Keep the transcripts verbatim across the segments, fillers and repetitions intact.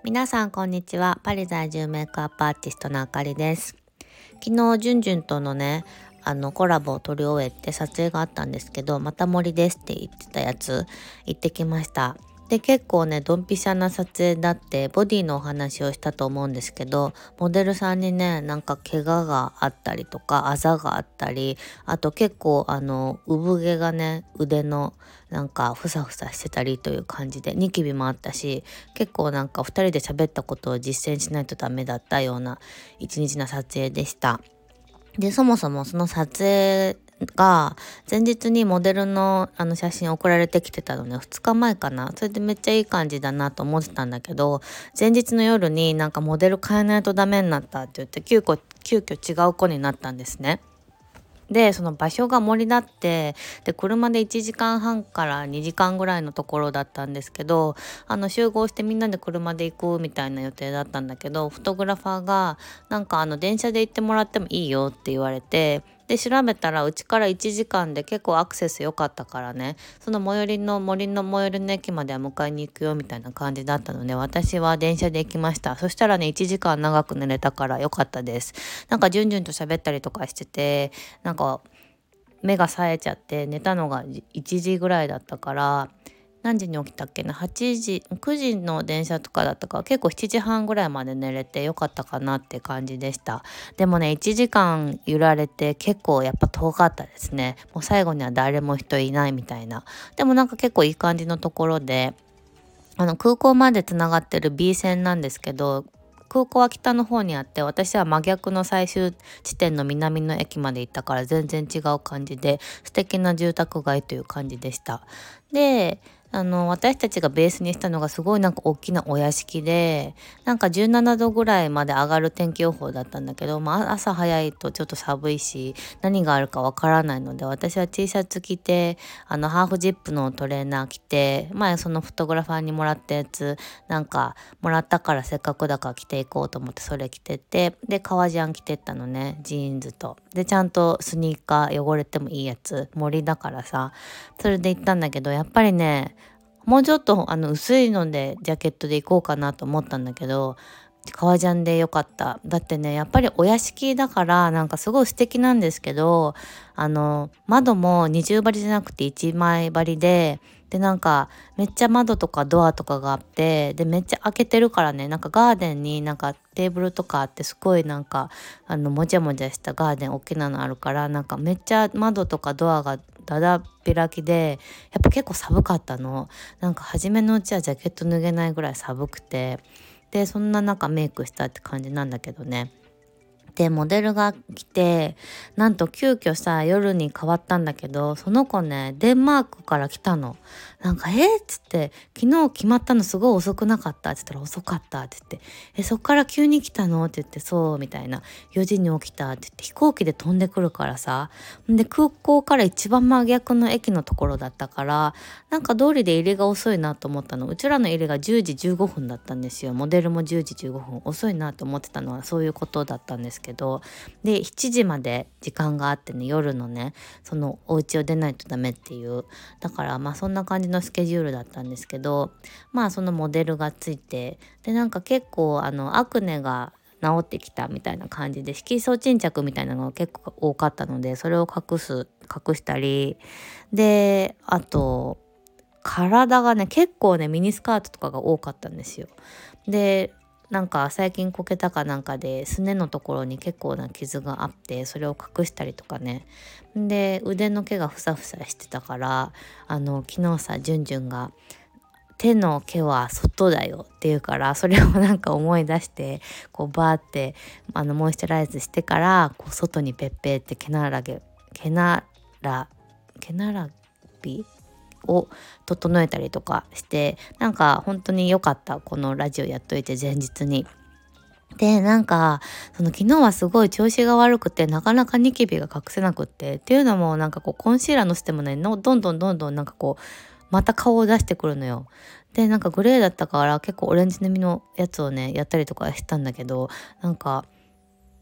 皆さんこんにちは。パリ在住メイクアップアーティストのあかりです。昨日じゅんじゅんとのねあのコラボを撮り終えて撮影があったんですけど、また森ですって言ってたやつ行ってきました。で結構ねドンピシャな撮影だって、ボディのお話をしたと思うんですけど、モデルさんにねなんか怪我があったりとかあざがあったり、あと結構あの産毛がね腕のなんかふさふさしてたりという感じで、ニキビもあったし、結構なんかふたりで喋ったことを実践しないとダメだったような一日の撮影でした。でそもそもその撮影が前日にモデルのあの写真送られてきてたのね、ふつかまえかな。それでめっちゃいい感じだなと思ってたんだけど、前日の夜になんかモデル変えないとダメになったって言って急遽急遽違う子になったんですね。でその場所が森だって、で車でいちじかんはんからにじかんぐらいのところだったんですけど、あの集合してみんなで車で行くみたいな予定だったんだけど、フォトグラファーがなんかあの電車で行ってもらってもいいよって言われて、で調べたらうちからいちじかんで結構アクセス良かったからね、その最寄りの森の最寄りの駅までは迎えに行くよみたいな感じだったので、私は電車で行きました。そしたらねいちじかん長く寝れたから良かったです。なんかじゅんじゅんと喋ったりとかしてて、なんか目が冴えちゃって寝たのがいちじぐらいだったから、何時に起きたっけな、はちじくじの電車とかだったから結構しちじはんぐらいまで寝れてよかったかなって感じでした。でもねいちじかん揺られて結構やっぱ遠かったですね。もう最後には誰も人いないみたいな。でもなんか結構いい感じのところで、あの空港までつながってる B 線なんですけど、空港は北の方にあって、私は真逆の最終地点の南の駅まで行ったから全然違う感じで、素敵な住宅街という感じでした。であの私たちがベースにしたのがすごいなんか大きなお屋敷で、なんかじゅうななどぐらいまで上がる天気予報だったんだけど、まあ、朝早いとちょっと寒いし何があるかわからないので、私は T シャツ着て、あのハーフジップのトレーナー着て、前そのフォトグラファーにもらったやつなんかもらったからせっかくだから着ていこうと思ってそれ着てって、で革ジャン着てったのね、ジーンズと。でちゃんとスニーカー汚れてもいいやつ、森だからさ、それで行ったんだけど、やっぱりねもうちょっとあの薄いのでジャケットで行こうかなと思ったんだけど、革ジャンでよかった。だってねやっぱりお屋敷だからなんかすごい素敵なんですけど、あの窓も二重張りじゃなくて一枚張りで、でなんかめっちゃ窓とかドアとかがあって、でめっちゃ開けてるからね、なんかガーデンになんかテーブルとかあって、すごいなんかあのもじゃもじゃしたガーデン大きなのあるから、なんかめっちゃ窓とかドアがだだっ開きで、やっぱ結構寒かったの。なんか初めのうちはジャケット脱げないぐらい寒くて、でそんな中メイクしたって感じなんだけどね。でモデルが来て、なんと急遽さ夜に変わったんだけど、その子ねデンマークから来たの。なんかえっつって、昨日決まったのすごい遅くなかったって言ったら、遅かったって言って、えそっから急に来たのって言って、そうみたいな、よじに起きたって言って、飛行機で飛んでくるからさ、で空港から一番真逆の駅のところだったから、なんか通りで入りが遅いなと思ったの。うちらの入りがじゅうじじゅうごふんだったんですよ。モデルもじゅうじじゅうごふん、遅いなと思ってたのはそういうことだったんですけど、でしちじまで時間があってね、夜のねそのお家を出ないとダメっていう、だからまあそんな感じのスケジュールだったんですけど、まあそのモデルがついて、でなんか結構あのアクネが治ってきたみたいな感じで、色素沈着みたいなのが結構多かったので、それを隠す隠したりで、あと体がね結構ねミニスカートとかが多かったんですよ。でなんか最近こけたかなんかですねのところに結構な傷があって、それを隠したりとかね。で腕の毛がふさふさしてたから、あの昨日さじゅんじゅんが手の毛は外だよって言うから、それをなんか思い出して、こうバーってあのモイスチャライズしてから、こう外にペッペーって毛ならげ毛なら毛ならびを整えたりとかして、なんか本当に良かった。このラジオやっといて前日に。でなんかその昨日はすごい調子が悪くて、なかなかニキビが隠せなくって、っていうのもなんかこうコンシーラーのしてもねのどんどんどんどんなんかこうまた顔を出してくるのよ。でなんかグレーだったから結構オレンジのみのやつをねやったりとかしたんだけど、なんか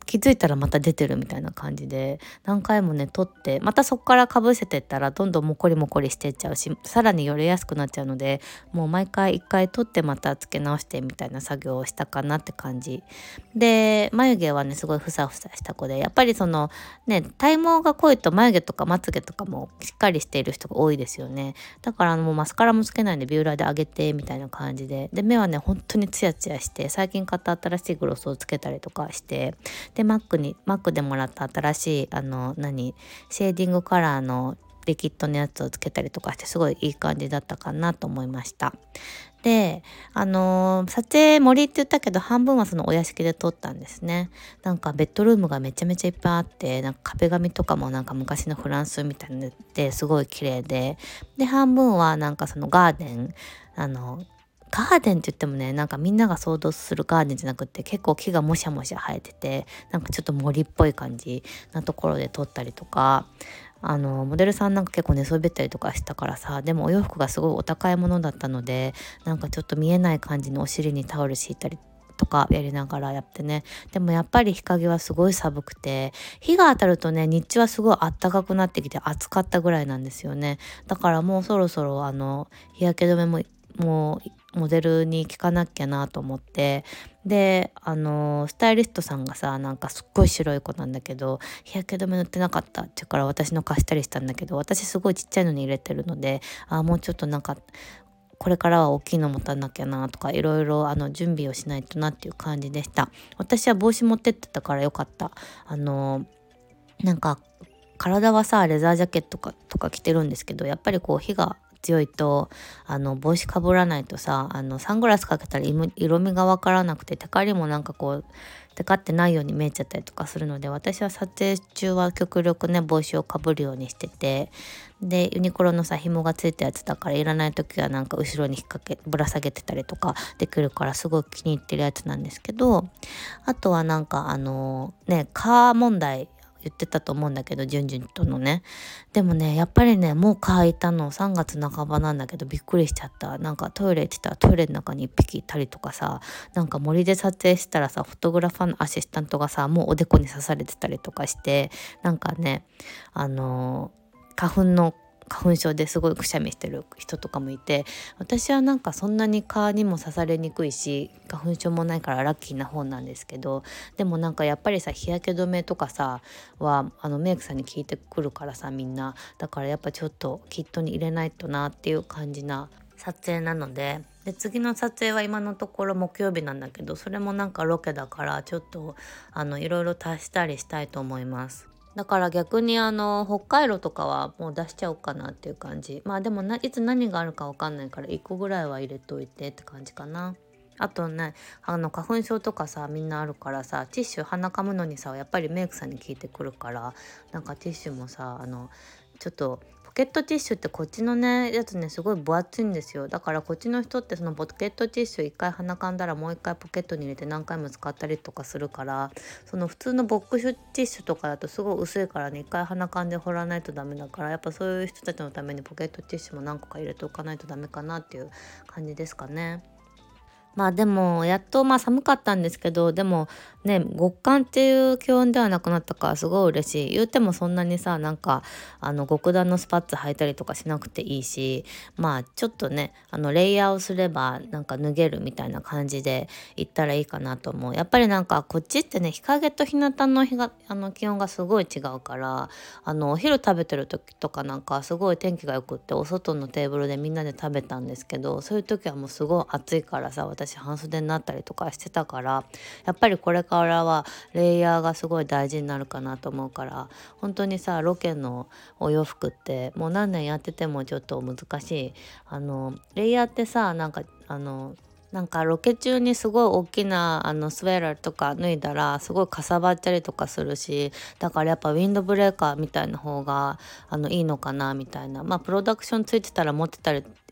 気づいたらまた出てるみたいな感じで、何回もね取って、またそこからかぶせてったらどんどんモコリモコリしてっちゃうし、さらによれやすくなっちゃうので、もう毎回一回取ってまたつけ直してみたいな作業をしたかなって感じで、眉毛はねすごいふさふさした子で、やっぱりそのね体毛が濃いと眉毛とかまつげとかもしっかりしている人が多いですよね。だからもうマスカラもつけないでビューラーで上げてみたいな感じで、で目はね本当にツヤツヤして、最近買った新しいグロスをつけたりとかして、でマックにマックでもらった新しいあの何シェーディングカラーのリキッドのやつをつけたりとかして、すごいいい感じだったかなと思いました。で、あのー撮影森って言ったけど半分はそのお屋敷で撮ったんですね。なんかベッドルームがめちゃめちゃいっぱいあって、なんか壁紙とかもなんか昔のフランスみたいなのですごい綺麗で、で半分はなんかそのガーデン、あのガーデンって言ってもね、なんかみんなが想像するガーデンじゃなくって、結構木がもしゃもしゃ生えてて、なんかちょっと森っぽい感じなところで撮ったりとか、あのモデルさんなんか結構寝そべったりとかしたからさ、でもお洋服がすごいお高いものだったので、なんかちょっと見えない感じのお尻にタオル敷いたりとかやりながらやってね。でもやっぱり日陰はすごい寒くて、日が当たるとね日中はすごい暖かくなってきて暑かったぐらいなんですよね。だからもうそろそろあの日焼け止めももうモデルに聞かなきゃなと思って、であのスタイリストさんがさ、なんかすっごい白い子なんだけど日焼け止め塗ってなかったって言うから私の貸したりしたんだけど、私すごいちっちゃいのに入れてるので、あもうちょっとなんかこれからは大きいの持たなきゃなとか、いろいろあの準備をしないとなっていう感じでした。私は帽子持ってってたからよかった。あのなんか体はさレザージャケットとかとか着てるんですけど、やっぱりこう火が強いとあの帽子かぶらないとさ、あのサングラスかけたら色色味がわからなくて、テカリもなんかこうテカってないように見えちゃったりとかするので、私は撮影中は極力ね帽子をかぶるようにしてて、でユニクロのさ紐がついたやつだから、いらない時はなんか後ろに引っ掛けぶら下げてたりとかできるから、すごい気に入ってるやつなんですけど、あとはなんかあのねカー問題言ってたと思うんだけど、ジュンジュンとのね。でもねやっぱりねもう蚊いたのさんがつなかばなんだけど、びっくりしちゃった。なんかトイレ行ってたらトイレの中にいっぴきいたりとかさ、なんか森で撮影したらさフォトグラファーのアシスタントがさもうおでこに刺されてたりとかして、なんかねあのー花粉の花粉症ですごいくしゃみしてる人とかもいて、私はなんかそんなに蚊にも刺されにくいし花粉症もないからラッキーな方なんですけど、でもなんかやっぱりさ日焼け止めとかさはあのメイクさんに聞いてくるからさ、みんなだからやっぱちょっとキットに入れないとなっていう感じな撮影なので、で次の撮影は今のところ木曜日なんだけど、それもなんかロケだからちょっとあのいろいろ足したりしたいと思います。だから逆にあの北海道とかはもう出しちゃおうかなっていう感じ。まあでもないつ何があるかわかんないからいっこぐらいは入れといてって感じかな。あとねあの花粉症とかさみんなあるからさ、ティッシュ鼻かむのにさやっぱりメイクさんに聞いてくるから、なんかティッシュもさあのちょっとポケットティッシュってこっちのねやつねすごい分厚いんですよ。だからこっちの人ってそのポケットティッシュ一回鼻かんだらもう一回ポケットに入れて何回も使ったりとかするから、その普通のボックスティッシュとかだとすごい薄いからね、一回鼻かんで掘らないとダメだから、やっぱそういう人たちのためにポケットティッシュも何個か入れておかないとダメかなっていう感じですかね。まあでもやっとまあ寒かったんですけど、でもね極寒っていう気温ではなくなったからすごい嬉しい。言うてもそんなにさなんかあの極暖のスパッツ履いたりとかしなくていいし、まあちょっとねあのレイヤーをすればなんか脱げるみたいな感じで行ったらいいかなと思う。やっぱりなんかこっちってね日陰と日向の日があの気温がすごい違うから、あのお昼食べてる時とかなんかすごい天気がよくってお外のテーブルでみんなで食べたんですけど、そういう時はもうすごい暑いからさ私私半袖になったりとかしてたから、やっぱりこれからはレイヤーがすごい大事になるかなと思うから、本当にさロケのお洋服ってもう何年やっててもちょっと難しい。あのレイヤーってさなんかあのなんかロケ中にすごい大きなあのスウェーラーとか脱いだらすごいかさばったりとかするし、だからやっぱウィンドブレーカーみたいな方があのいいのかなみたいな。まあプロダクションついてたら持ってたり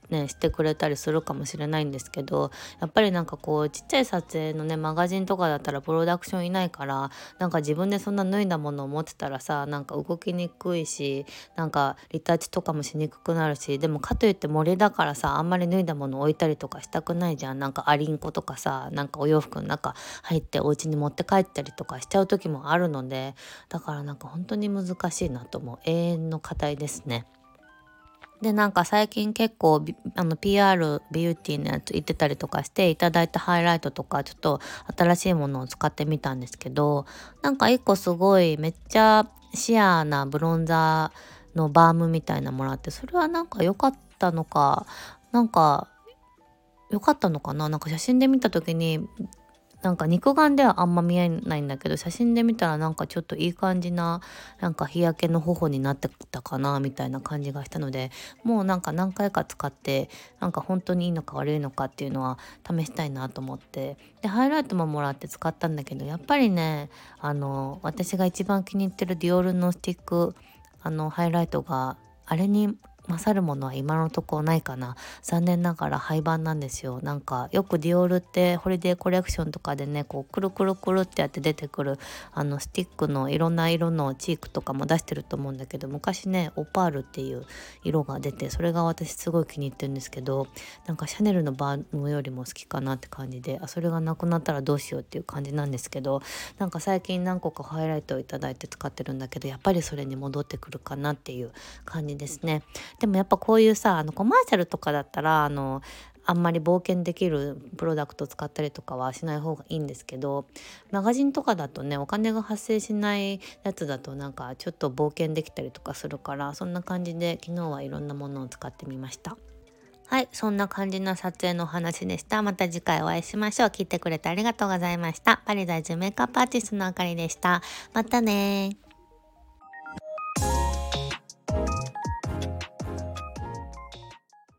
ねしてくれたりするかもしれないんですけど、やっぱりなんかこうちっちゃい撮影のねマガジンとかだったらプロダクションいないから、なんか自分でそんな脱いだものを持ってたらさ、なんか動きにくいし、なんかリタッチとかもしにくくなるし、でもかといって森だからさ、あんまり脱いだもの置いたりとかしたくないじゃん。なんかアリンコとかさ、なんかお洋服の中入ってお家に持って帰ったりとかしちゃう時もあるので、だからなんか本当に難しいなと思う。永遠の課題ですね。でなんか最近結構ビあの ピーアール ビューティーのやつ言ってたりとかしていただいたハイライトとかちょっと新しいものを使ってみたんですけど、なんか一個すごいめっちゃシアーなブロンザーのバームみたいなのもらって、それはなんか良かったのか、なんか良かったのかな。なんか写真で見た時になんか肉眼ではあんま見えないんだけど、写真で見たらなんかちょっといい感じな、なんか日焼けの頬になってたかなみたいな感じがしたので、もうなんか何回か使ってなんか本当にいいのか悪いのかっていうのは試したいなと思って、でハイライトももらって使ったんだけど、やっぱりねあの私が一番気に入ってるディオールのスティックあのハイライトがあれに勝るものは今のところないかな。残念ながら廃盤なんですよ。なんかよくディオールってホリデーコレクションとかでね、こうくるくるくるってやって出てくるあのスティックのいろんな色のチークとかも出してると思うんだけど、昔ねオパールっていう色が出て、それが私すごい気に入ってるんですけど、なんかシャネルのバームよりも好きかなって感じで、あそれがなくなったらどうしようっていう感じなんですけど、なんか最近何個かハイライトをいただいて使ってるんだけど、やっぱりそれに戻ってくるかなっていう感じですね。でもやっぱこういうさあのコマーシャルとかだったらあのあんまり冒険できるプロダクトを使ったりとかはしない方がいいんですけど、マガジンとかだとねお金が発生しないやつだとなんかちょっと冒険できたりとかするから、そんな感じで昨日はいろんなものを使ってみました。はい、そんな感じな撮影のお話でした。また次回お会いしましょう。聞いてくれてありがとうございました。パリ在住メイクアップアーティストのあかりでした。またね。